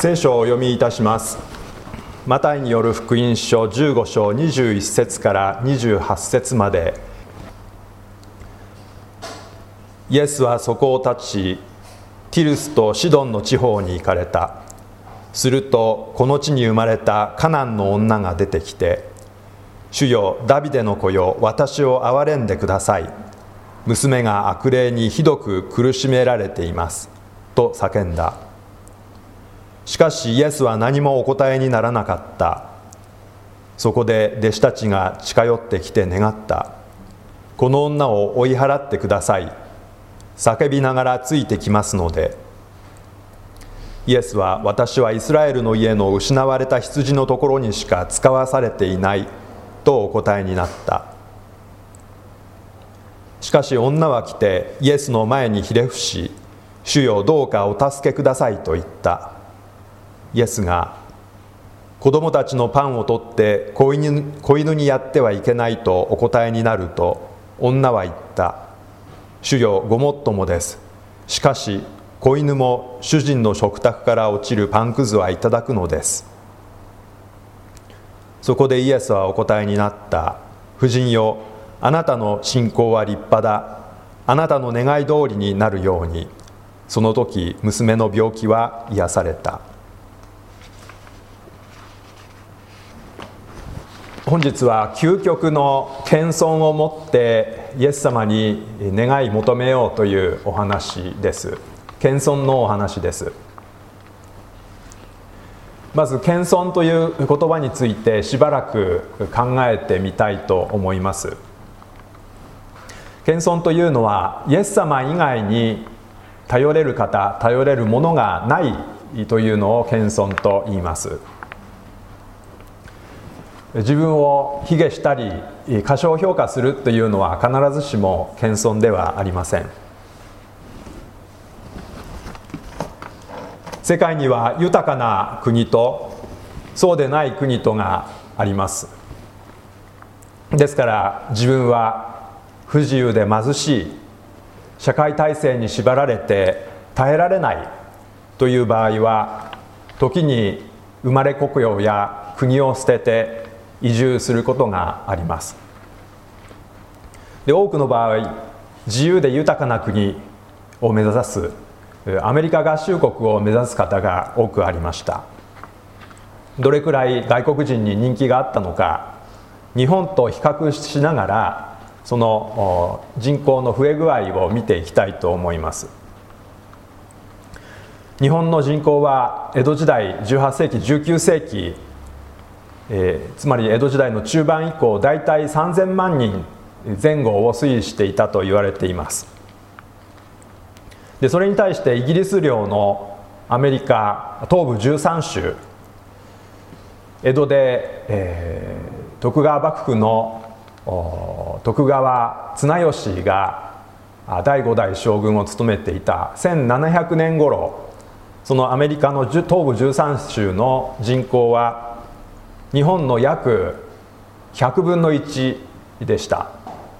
聖書をお読みいたします。マタイによる福音書15章21節から28節まで。イエスはそこを立ち、ティルスとシドンの地方に行かれた。するとこの地に生まれたカナンの女が出てきて、主よ、ダビデの子よ、私を憐れんでください。娘が悪霊にひどく苦しめられています。と叫んだ。しかしイエスは何もお答えにならなかった。そこで弟子たちが近寄ってきて願った。この女を追い払ってください。叫びながらついてきますので。イエスは、私はイスラエルの家の失われた羊のところにしか使わされていないとお答えになった。しかし女は来てイエスの前にひれ伏し、主よ、どうかお助けくださいと言った。イエスが、子供たちのパンを取って子犬にやってはいけないとお答えになると、女は言った。主よ、ごもっともです。しかし子犬も主人の食卓から落ちるパンくずはいただくのです。そこでイエスはお答えになった。婦人よ、あなたの信仰は立派だ。あなたの願い通りになるように。その時娘の病気は癒された。本日は究極の謙遜をもってイエス様に願い求めようというお話です。謙遜のお話です。まず謙遜という言葉についてしばらく考えてみたいと思います。謙遜というのはイエス様以外に頼れる方、頼れるものがないというのを謙遜と言います。自分を卑下したり過小評価するというのは必ずしも謙遜ではありません。世界には豊かな国とそうでない国とがあります。ですから自分は不自由で貧しい、社会体制に縛られて耐えられないという場合は、時に生まれ故郷や国を捨てて移住することがあります。で、多くの場合、自由で豊かな国を目指すアメリカ合衆国を目指す方が多くありました。どれくらい外国人に人気があったのか、日本と比較しながらその人口の増え具合を見ていきたいと思います。日本の人口は江戸時代18世紀19世紀、つまり江戸時代の中盤以降、だいたい3000万人前後を推移していたと言われています。で、それに対してイギリス領のアメリカ東部13州、江戸で、徳川幕府の徳川綱吉が第5代将軍を務めていた1700年頃、そのアメリカの東部13州の人口は日本の約100分の1でした。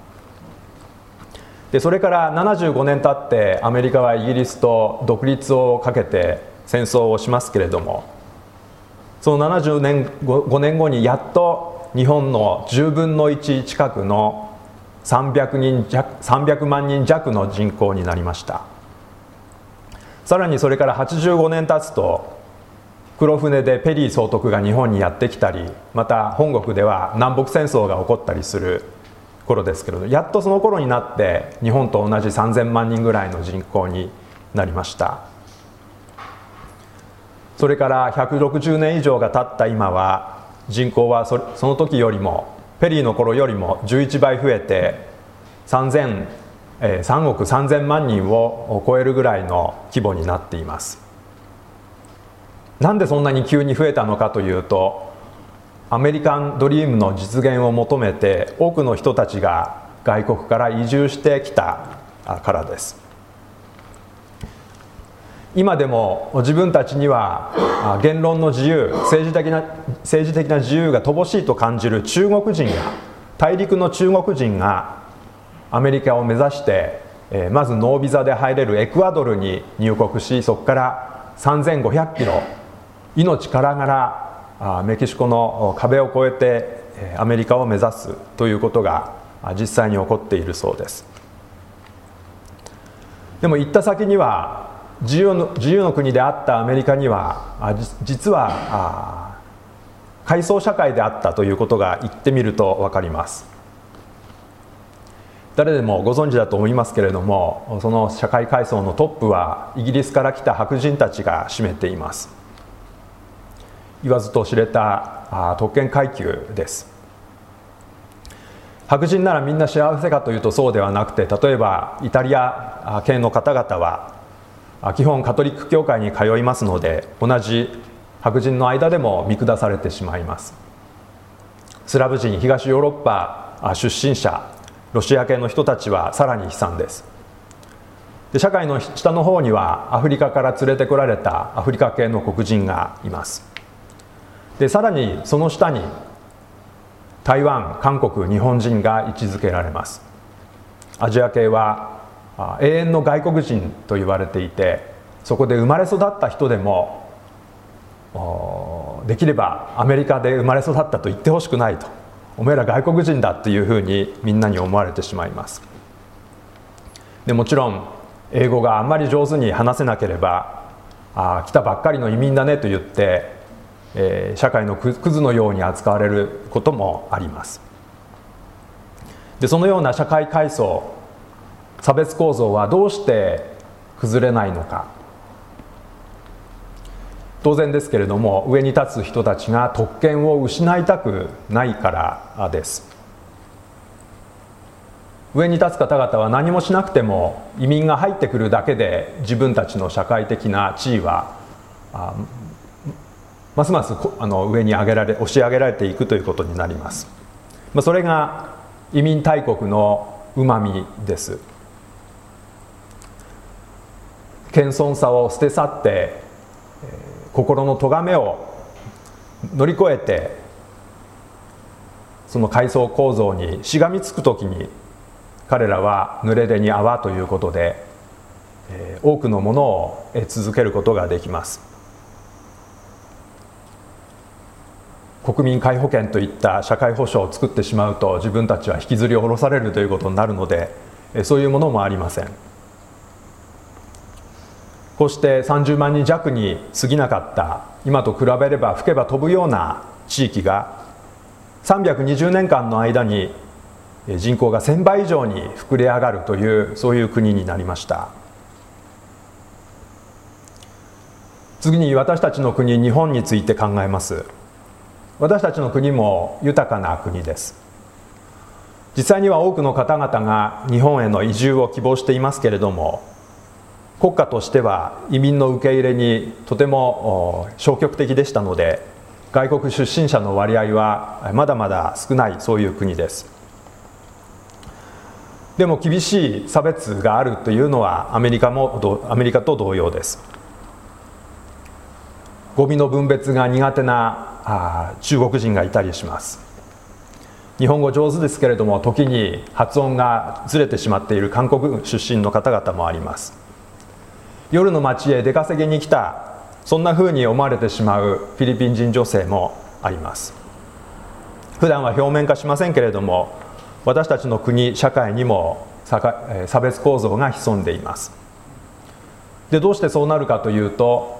で、それから75年経ってアメリカはイギリスと独立をかけて戦争をしますけれども、その75年後にやっと日本の10分の1近くの300万人弱の人口になりました。さらにそれから85年経つと、黒船でペリー総督が日本にやってきたり、また本国では南北戦争が起こったりする頃ですけれど、やっとその頃になって日本と同じ3000万人ぐらいの人口になりました。それから160年以上が経った今は、人口はその時よりも、ペリーの頃よりも11倍増えて3億3000万人を超えるぐらいの規模になっています。なんでそんなに急に増えたのかというと、アメリカンドリームの実現を求めて多くの人たちが外国から移住してきたからです。今でも自分たちには言論の自由、政治的な自由が乏しいと感じる中国人が、大陸の中国人がアメリカを目指して、まずノービザで入れるエクアドルに入国し、そこから3500キロ命からがらメキシコの壁を越えてアメリカを目指すということが実際に起こっているそうです。でも行った先には自由の国であったアメリカには実は階層社会であったということが言ってみると分かります。誰でもご存知だと思いますけれども、その社会階層のトップはイギリスから来た白人たちが占めています。言わずと知れた特権階級です。白人ならみんな幸せかというとそうではなくて、例えばイタリア系の方々は基本カトリック教会に通いますので、同じ白人の間でも見下されてしまいます。スラブ人、東ヨーロッパ出身者、ロシア系の人たちはさらに悲惨です。で、社会の下の方にはアフリカから連れてこられたアフリカ系の黒人がいます。で、さらにその下に台湾、韓国、日本人が位置づけられます。アジア系は永遠の外国人と言われていて、そこで生まれ育った人でもできればアメリカで生まれ育ったと言ってほしくないと、お前ら外国人だっていうふうにみんなに思われてしまいます。でもちろん英語があんまり上手に話せなければ来たばっかりの移民だねと言って、社会のクズのように扱われることもあります。で、そのような社会階層、差別構造はどうして崩れないのか。当然ですけれども、上に立つ人たちが特権を失いたくないからです。上に立つ方々は何もしなくても移民が入ってくるだけで自分たちの社会的な地位はますます上に押し上げられていくということになります。それが移民大国のうまみです。謙遜さを捨て去って心の咎めを乗り越えて、その階層構造にしがみつくときに彼らは濡れ手に泡ということで、多くのものを得続けることができます。国民皆保険といった社会保障を作ってしまうと、自分たちは引きずり下ろされるということになるので、そういうものもありません。こうして30万人弱に過ぎなかった、今と比べれば吹けば飛ぶような地域が320年間の間に人口が1000倍以上に膨れ上がるという、そういう国になりました。次に私たちの国、日本について考えます。私たちの国も豊かな国です。実際には多くの方々が日本への移住を希望していますけれども、国家としては移民の受け入れにとても消極的でしたので、外国出身者の割合はまだまだ少ない、そういう国です。でも厳しい差別があるというのはアメリカと同様です。ゴミの分別が苦手な中国人がいたりします。日本語上手ですけれども、時に発音がずれてしまっている韓国出身の方々もあります。夜の街へ出稼ぎに来た、そんなふうに思われてしまうフィリピン人女性もあります。普段は表面化しませんけれども、私たちの国、社会にも差別構造が潜んでいます。で、どうしてそうなるかというと、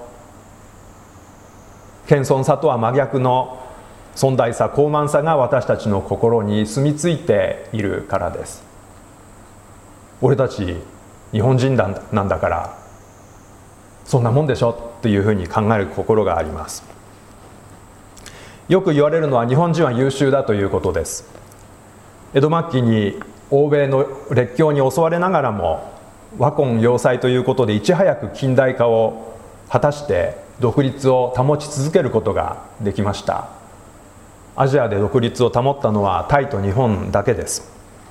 謙遜さとは真逆の尊大さ、高慢さが私たちの心に住み着いているからです。俺たち日本人なんだからそんなもんでしょっていうふうに考える心があります。よく言われるのは、日本人は優秀だということです。江戸末期に欧米の列強に襲われながらも、和魂要塞ということでいち早く近代化を果たして独立を保ち続けることができました。アジアで独立を保ったのはタイと日本だけです。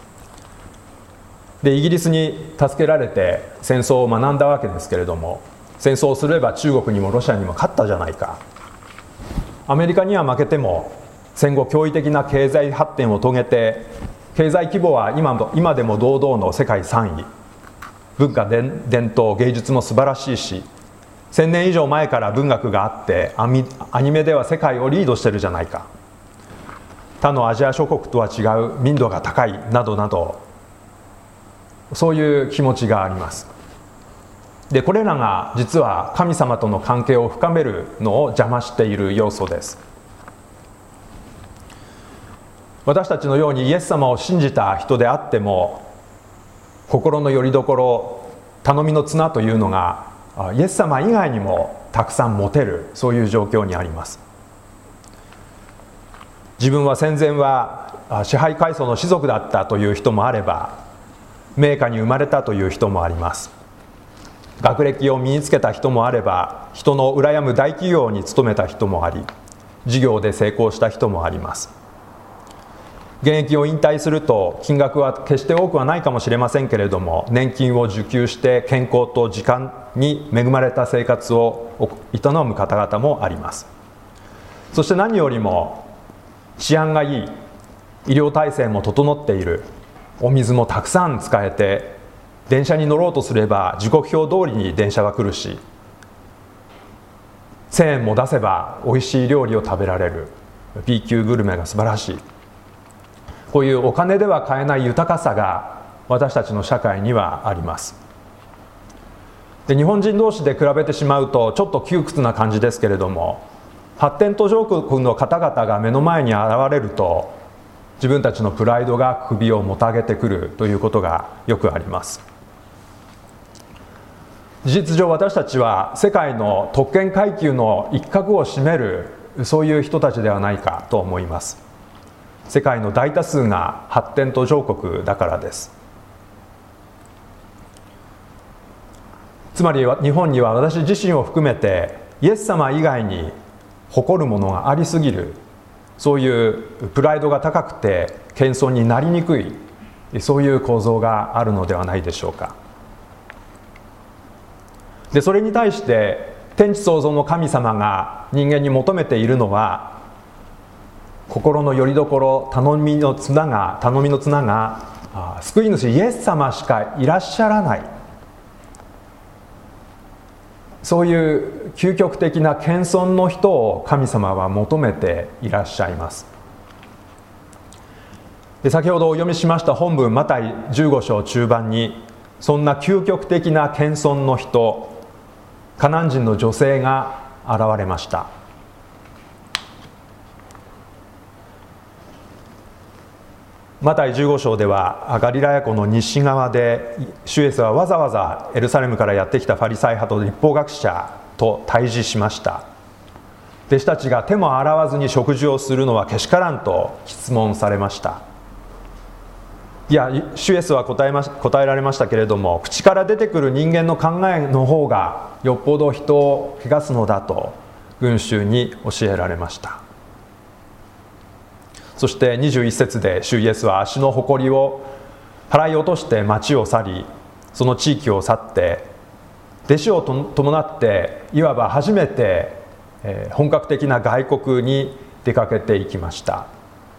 で、イギリスに助けられて戦争を学んだわけですけれども、戦争をすれば中国にもロシアにも勝ったじゃないか。アメリカには負けても戦後驚異的な経済発展を遂げて、経済規模は今でも堂々の世界3位、文化伝統芸術も素晴らしいし、 1000年以上前から文学があってアニメでは世界をリードしてるじゃないか、他のアジア諸国とは違う民度が高いなどなど、そういう気持ちがあります。でこれらが実は神様との関係を深めるのを邪魔している要素です。私たちのようにイエス様を信じた人であっても、心の拠り所、頼みの綱というのがイエス様以外にもたくさん持てる、そういう状況にあります。自分は戦前は支配階層の士族だったという人もあれば、名家に生まれたという人もあります。学歴を身につけた人もあれば、人の羨む大企業に勤めた人もあり、事業で成功した人もあります。現役を引退すると金額は決して多くはないかもしれませんけれども、年金を受給して健康と時間に恵まれた生活を営む方々もあります。そして何よりも治安がいい、医療体制も整っている、お水もたくさん使えて、電車に乗ろうとすれば時刻表通りに電車は来るし、1000円も出せばおいしい料理を食べられる、 B 級グルメが素晴らしい、こういうお金では買えない豊かさが私たちの社会にはあります。で日本人同士で比べてしまうとちょっと窮屈な感じですけれども、発展途上国の方々が目の前に現れると、自分たちのプライドが首をもたげてくるということがよくあります。事実上私たちは世界の特権階級の一角を占める、そういう人たちではないかと思います。世界の大多数が発展途上国だからです。つまり日本には私自身を含めてイエス様以外に誇るものがありすぎる、そういうプライドが高くて謙遜になりにくい、そういう構造があるのではないでしょうか。でそれに対して天地創造の神様が人間に求めているのは、心の拠り所、頼みの綱が救い主イエス様しかいらっしゃらない、そういう究極的な謙遜の人を神様は求めていらっしゃいます。で先ほどお読みしました本文マタイ15章中盤に、そんな究極的な謙遜の人、カナン人の女性が現れました。マタイ15章ではガリラヤ湖の西側で主イエスはわざわざエルサレムからやってきたファリサイ派と立法学者と対峙しました。弟子たちが手も洗わずに食事をするのはけしからんと質問されました。いや、主イエスは答えられましたけれども、口から出てくる人間の考えの方がよっぽど人を汚すのだと群衆に教えられました。そして21節で主イエスは足の埃を払い落として町を去り、その地域を去って弟子を伴っていわば初めて本格的な外国に出かけていきました。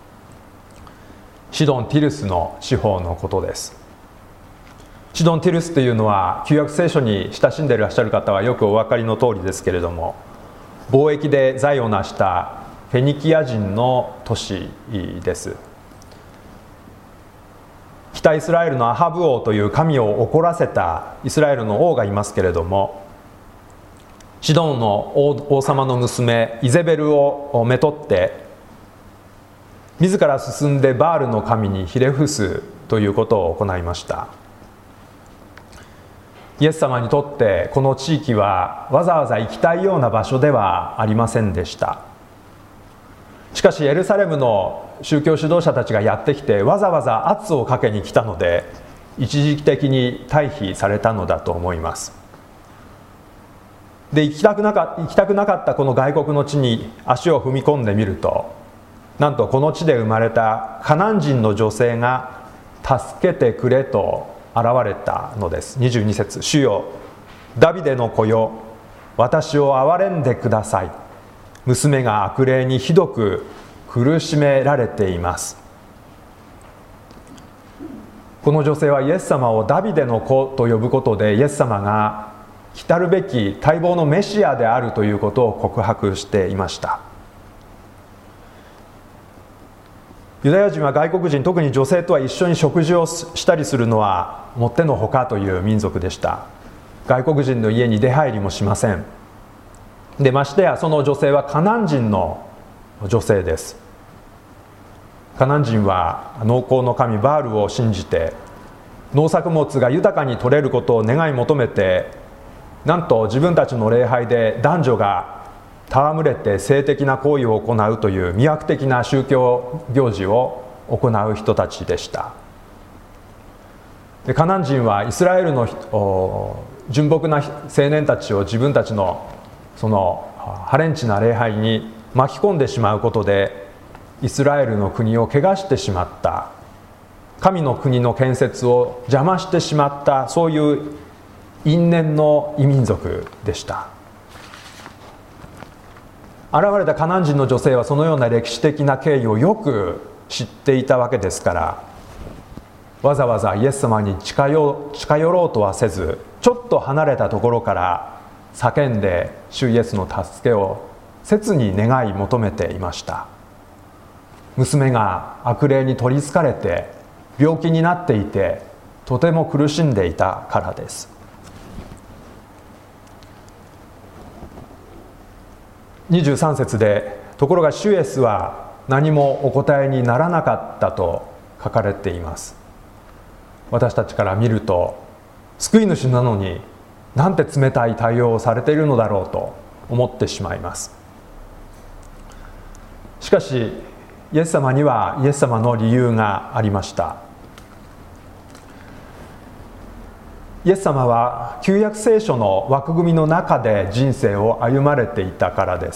シドン・ティルスの地方のことです。シドン・ティルスというのは旧約聖書に親しんでいらっしゃる方はよくお分かりの通りですけれども、貿易で財を成したフェニキア人の都市です。北イスラエルのアハブ王という神を怒らせたイスラエルの王がいますけれども、シドンの王様の娘イゼベルをめとって自ら進んでバールの神にひれ伏すということを行いました。イエス様にとってこの地域はわざわざ行きたいような場所ではありませんでした。しかしエルサレムの宗教指導者たちがやってきてわざわざ圧をかけに来たので、一時的に退避されたのだと思います。で行きたくなかったこの外国の地に足を踏み込んでみると、なんとこの地で生まれたカナン人の女性が助けてくれと現れたのです。22節、主よダビデの子よ、私を憐れんでください。娘が悪霊にひどく苦しめられています。この女性はイエス様をダビデの子と呼ぶことで、イエス様が来るべき待望のメシアであるということを告白していました。ユダヤ人は外国人、特に女性とは一緒に食事をしたりするのはもってのほかという民族でした。外国人の家に出入りもしません。でましてやその女性はカナン人の女性です。カナン人は農耕の神バールを信じて、農作物が豊かに取れることを願い求めて、なんと自分たちの礼拝で男女が戯れて性的な行為を行うという魅惑的な宗教行事を行う人たちでした。でカナン人はイスラエルの純朴な青年たちを自分たちのその破廉恥な礼拝に巻き込んでしまうことで、イスラエルの国を汚してしまった、神の国の建設を邪魔してしまった、そういう因縁の異民族でした。現れたカナン人の女性はそのような歴史的な経緯をよく知っていたわけですから、わざわざイエス様に近寄ろうとはせず、ちょっと離れたところから叫んで主イエスの助けを切に願い求めていました。娘が悪霊に取りつかれて病気になっていて、とても苦しんでいたからです。23節で、ところが主イエスは何もお答えにならなかったと書かれています。私たちから見ると、救い主なのになんて冷たい対応をされているのだろうと思ってしまいます。しかしイエス様にはイエス様の理由がありました。イエス様は旧約聖書の枠組みの中で人生を歩まれていたからです。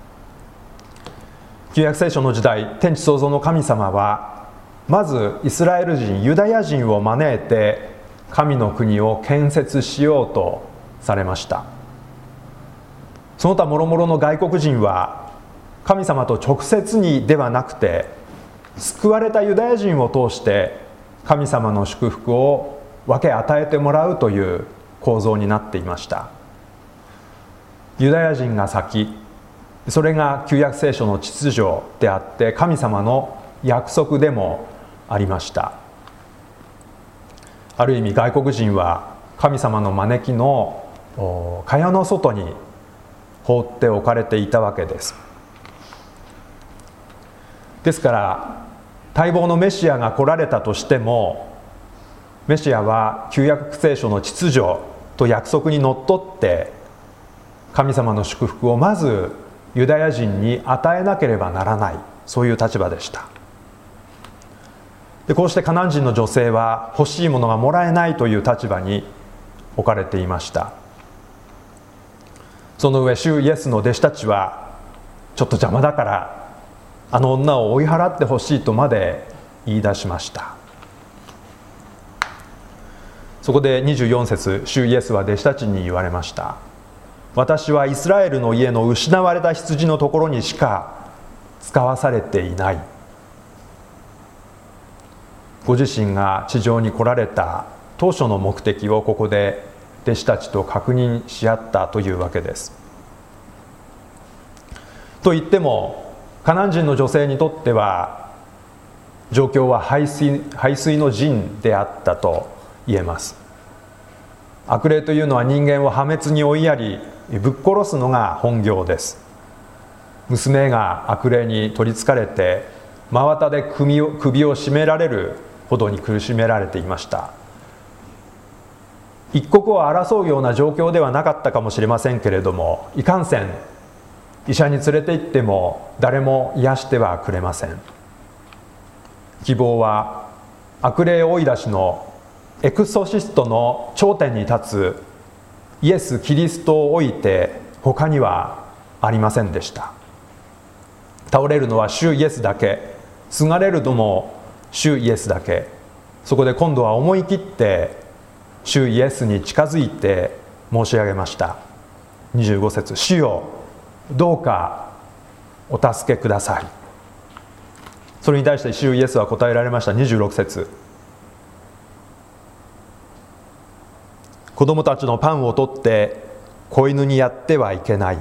旧約聖書の時代、天地創造の神様はまずイスラエル人、ユダヤ人を招いて神の国を建設しようとされました。その他諸々の外国人は神様と直接にではなくて、救われたユダヤ人を通して神様の祝福を分け与えてもらうという構造になっていました。ユダヤ人が先、それが旧約聖書の秩序であって神様の約束でもありました。ある意味外国人は神様の招きの蚊帳の外に放っておかれていたわけです。ですから待望のメシアが来られたとしても、メシアは旧約聖書の秩序と約束にのっとって神様の祝福をまずユダヤ人に与えなければならない、そういう立場でした。でこうしてカナン人の女性は欲しいものがもらえないという立場に置かれていました。その上主イエスの弟子たちは、ちょっと邪魔だからあの女を追い払ってほしいとまで言い出しました。そこで24節、主イエスは弟子たちに言われました。私はイスラエルの家の失われた羊のところにしか使わされていない。ご自身が地上に来られた当初の目的をここで弟子たちと確認し合ったというわけです。と言ってもカナン人の女性にとっては状況は背水の陣であったと言えます。悪霊というのは人間を破滅に追いやりぶっ殺すのが本業です。娘が悪霊に取りつかれて真綿で首を絞められるほどに苦しめられていました。一刻を争うような状況ではなかったかもしれませんけれども、いかんせん医者に連れて行っても誰も癒してはくれません。希望は悪霊追い出しのエクソシストの頂点に立つイエス・キリストを置いて他にはありませんでした。倒れるのは主イエスだけ、すがれるのも主イエスだけ。そこで今度は思い切って主イエスに近づいて申し上げました。25節、主よどうかお助けください。それに対して主イエスは答えられました。26節、 子供たちのパンを取って子犬にやってはいけない。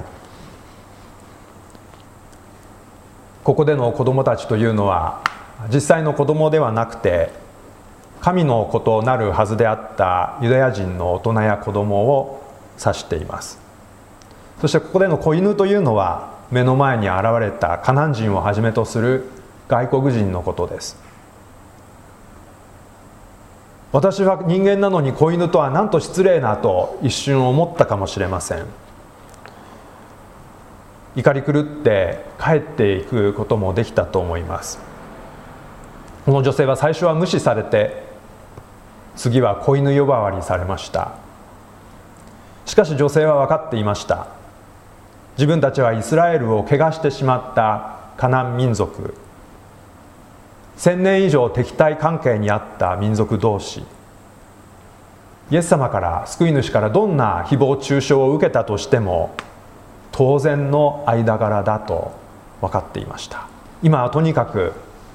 ここでの子供たちというのは実際の子供ではなくて、神の子となるはずであったユダヤ人の大人や子供を指しています。そしてここでの子犬というのは、目の前に現れたカナン人をはじめとする外国人のことです。私は人間なのに子犬とはなんと失礼なと一瞬思ったかもしれません。怒り狂って帰っていくこともできたと思います。この女性は最初は無視されて、次は子犬呼ばわりされました。しかし女性は分かっていました。自分たちはイスラエルを汚してしまったカナン民族、1000年以上敵対関係にあった民族同士、イエス様から救い主からどんな誹謗中傷を受けたとしても当然の間柄だと分かっていました。今はとにかく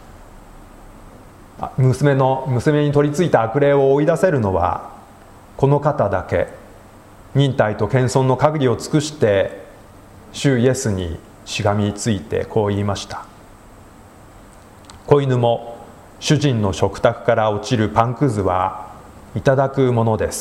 娘に取り付いた悪霊を追い出せるのはこの方だけ。忍耐と謙遜の限りを尽くして主イエスにしがみついてこう言いました。子犬も主人の食卓から落ちるパンくずはいただくものです。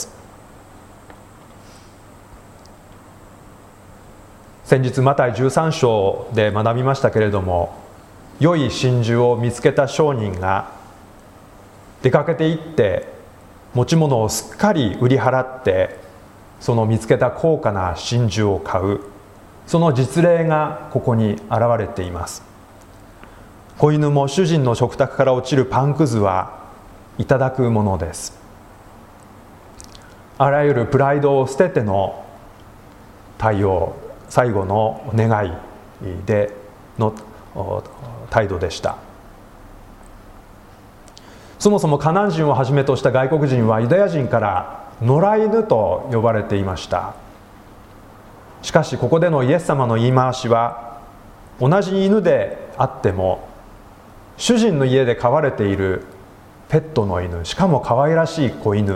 先日マタイ13章で学びましたけれども、良い真珠を見つけた商人が出かけて行って持ち物をすっかり売り払ってその見つけた高価な真珠を買う、その実例がここに現れています。子犬も主人の食卓から落ちるパンくずはいただくものです。あらゆるプライドを捨てての対応、最後の願いでの態度でした。そもそもカナン人をはじめとした外国人はユダヤ人から野良犬と呼ばれていました。しかしここでのイエス様の言い回しは、同じ犬であっても主人の家で飼われているペットの犬、しかも可愛らしい子犬。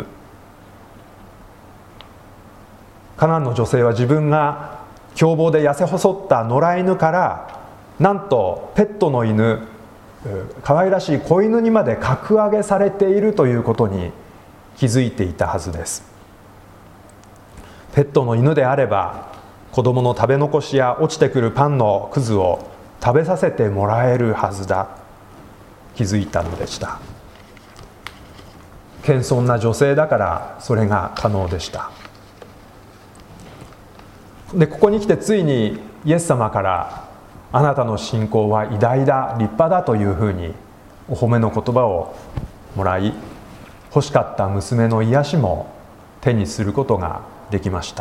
カナンの女性は自分が凶暴で痩せ細った野良犬からなんとペットの犬、可愛らしい子犬にまで格上げされているということに気づいていたはずです。ペットの犬であれば子供の食べ残しや落ちてくるパンのくずを食べさせてもらえるはずだ、気づいたのでした。謙遜な女性だからそれが可能でした。でここに来てついにイエス様からあなたの信仰は偉大だ、立派だというふうにお褒めの言葉をもらい、欲しかった娘の癒しも手にすることができました。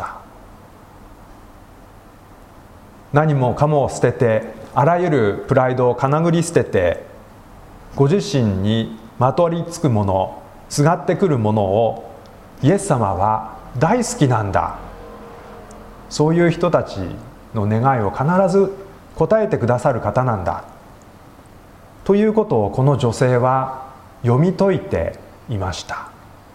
何もかも捨てて、あらゆるプライドをかなぐり捨てて、ご自身にまとりつくもの、すがってくるものをイエス様は大好きなんだ、そういう人たちの願いを必ず応えてくださる方なんだということをこの女性は読み解いていました。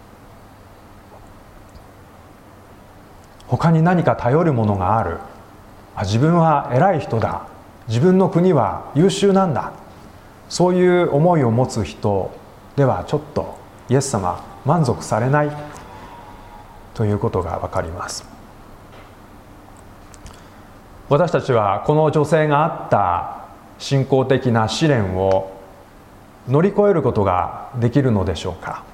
他に何か頼るものがある、自分は偉い人だ、自分の国は優秀なんだ、そういう思いを持つ人ではちょっとイエス様満足されないということが分かります。私たちはこの女性があった信仰的な試練を乗り越えることができるのでしょうか。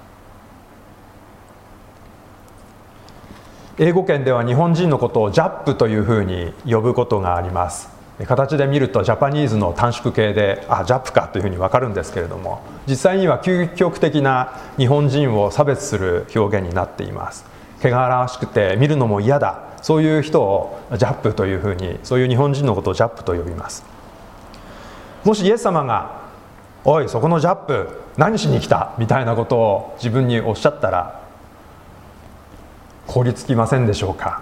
英語圏では日本人のことをジャップというふうに呼ぶことがあります。形で見るとジャパニーズの短縮形でジャップかというふうに分かるんですけれども、実際には究極的な日本人を差別する表現になっています。汚らわしくて見るのも嫌だ、そういう人をジャップというふうに、そういう日本人のことをジャップと呼びます。もしイエス様が「おいそこのジャップ何しに来た」みたいなことを自分におっしゃったら凍りつきませんでしょうか。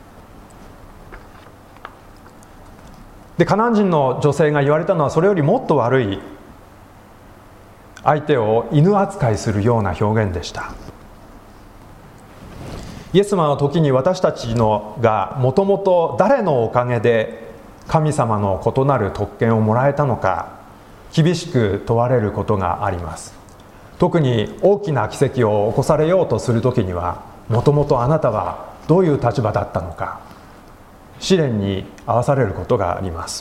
でカナン人の女性が言われたのはそれよりもっと悪い、相手を犬扱いするような表現でした。 イエス様の時に私たちのがもともと誰のおかげで神様の異なる特権をもらえたのか厳しく問われることがあります。特に大きな奇跡を起こされようとする時には、もともとあなたはどういう立場だったのか試練に遭わされることがあります。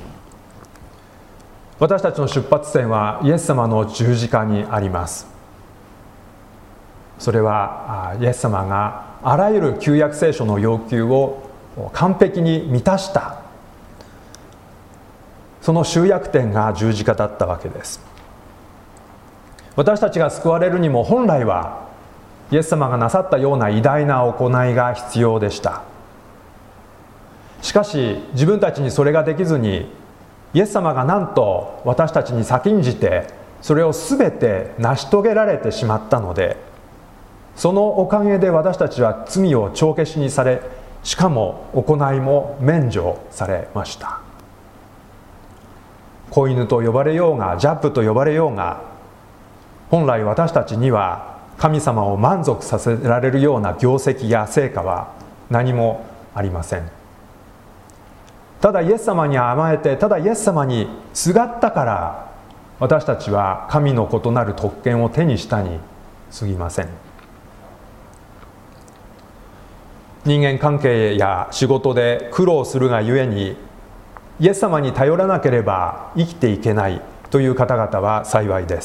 私たちの出発点はイエス様の十字架にあります。それはイエス様があらゆる旧約聖書の要求を完璧に満たした、その集約点が十字架だったわけです。私たちが救われるにも本来はイエス様がなさったような偉大な行いが必要でした。しかし自分たちにそれができずに、イエス様がなんと私たちに先んじてそれを全て成し遂げられてしまったので、そのおかげで私たちは罪を帳消しにされ、しかも行いも免除されました。子犬と呼ばれようがジャップと呼ばれようが、本来私たちには神様を満足させられるような業績や成果は何もありません。ただイエス様に甘えて、ただイエス様にすがったから、私たちは神の異なる特権を手にしたに過ぎません。人間関係や仕事で苦労するがゆえに、イエス様に頼らなければ生きていけないという方々は幸いです。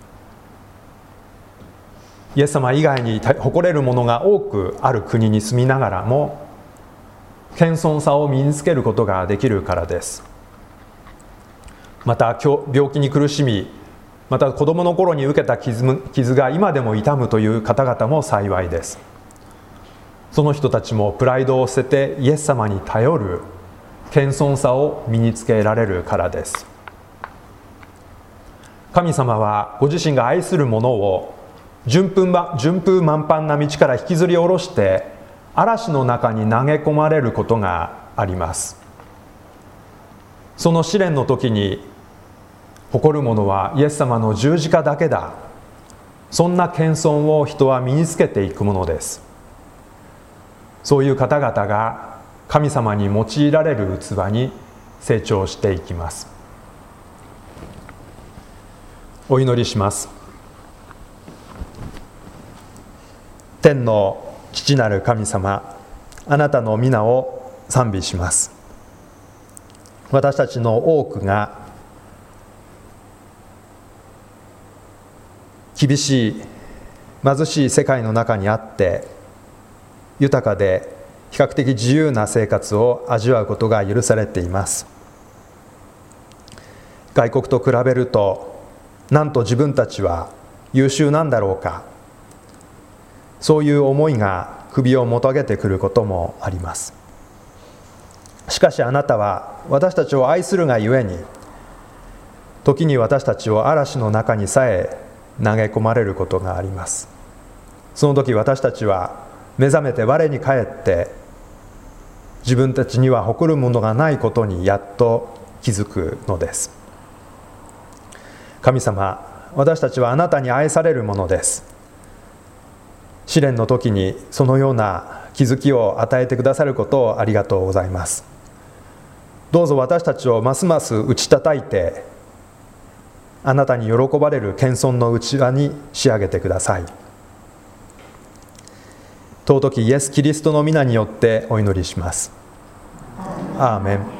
イエス様以外に誇れるものが多くある国に住みながらも、謙遜さを身につけることができるからです。また病気に苦しみ、また子供の頃に受けた傷が今でも痛むという方々も幸いです。その人たちもプライドを捨ててイエス様に頼る謙遜さを身につけられるからです。神様はご自身が愛する者を順風満帆な道から引きずり下ろして嵐の中に投げ込まれることがあります。その試練の時に誇るものはイエス様の十字架だけだ、そんな謙遜を人は身につけていくものです。そういう方々が神様に用いられる器に成長していきます。お祈りします。天の父なる神様、あなたの御名を賛美します。私たちの多くが厳しい貧しい世界の中にあって、豊かで比較的自由な生活を味わうことが許されています。外国と比べると、なんと自分たちは優秀なんだろうか、そういう思いが首をもたげてくることもあります。しかしあなたは私たちを愛するがゆえに、時に私たちを嵐の中にさえ投げ込まれることがあります。その時私たちは目覚めて我に返って、自分たちには誇るものがないことにやっと気づくのです。神様、私たちはあなたに愛されるものです。試練の時にそのような気づきを与えてくださることをありがとうございます。どうぞ私たちをますます打ち叩いて、あなたに喜ばれる謙遜のうちわに仕上げてください。尊きイエス・キリストの皆によってお祈りします。アーメン。